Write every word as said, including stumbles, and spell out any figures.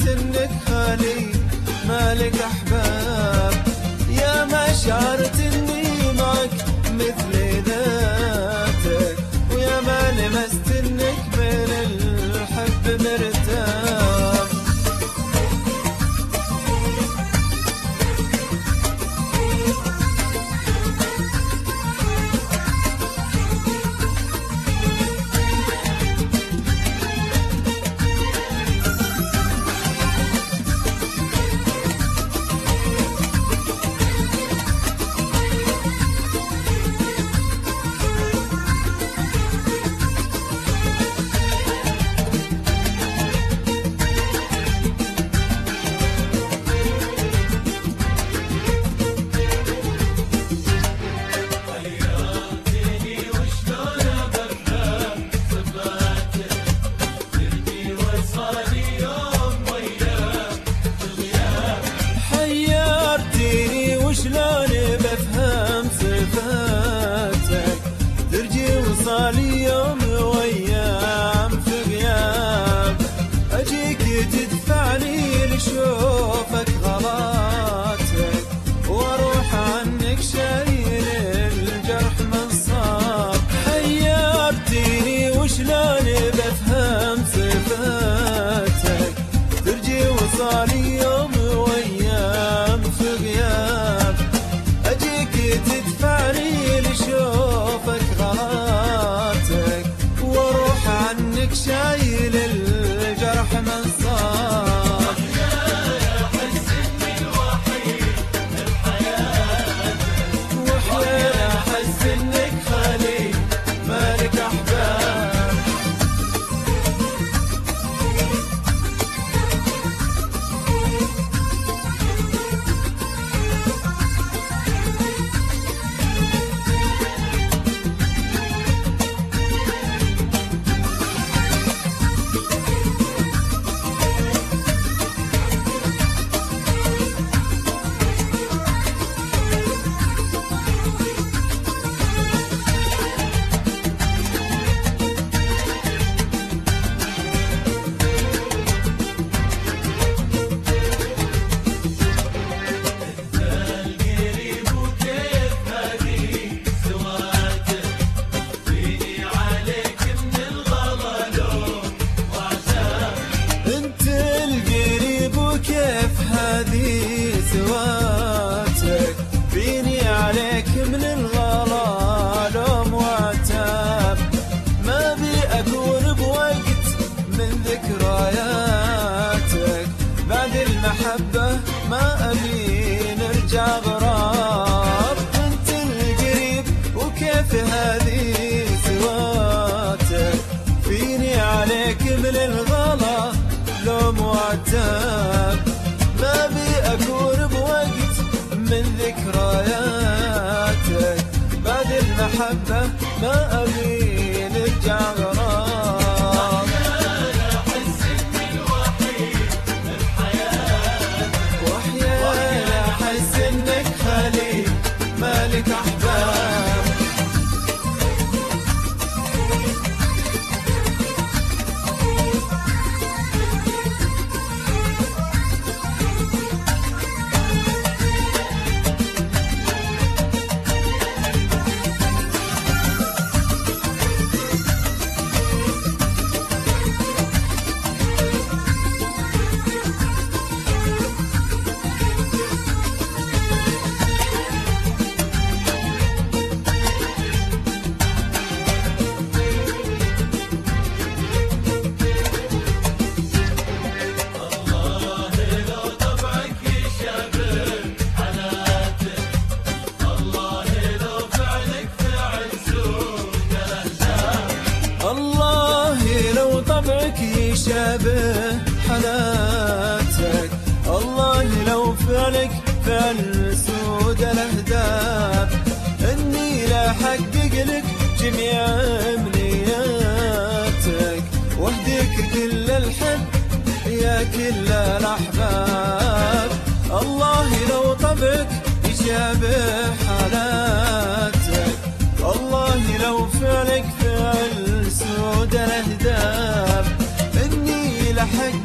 انك خالي مالك احباب، يا ما شعرت اني معك مثل ذاتك، ويا ما لمست انك بين الحب مرتاب. شلون بفهم صفاتك ترجي وصالي يوم وايام في غياب، اجيك تدفعني لشوفك غلاتك، واروح عنك شايل الجرح من صاب. حيرتيني وشلون بفهم صفاتك ترجي وصالي يوم وايام في غياب، تدفعني لشوفك غلاتك، واروح عنك شايل الجرح من صاب. واحيانا احس انك خالي مالك احباب. سواتك فيني عليك من الغلا لوم وعتاب، ما بي أكون بوقت من ذكرياتك، بعد المحبة ما أبي نرجع غراب. أنت القريب وكيف هذه سواتك فيني عليك من الغلا لوم وعتاب، ما بي أكون بوقت من ذكرياتك، بعد المحبة ما أبي نرجع غرام. وأحيانا أحس إنك خالي مالك أحباب. يشابه حالاتك، الله لو فعلك فعل سود الاهداف، اني لا احقق لك جميع امنياتك، واهديك كل الحب يا كل الاحباب. الله لو طبعك يشابه حالاتك، الله لو فعلك فعل سود الاهداف، اني لحق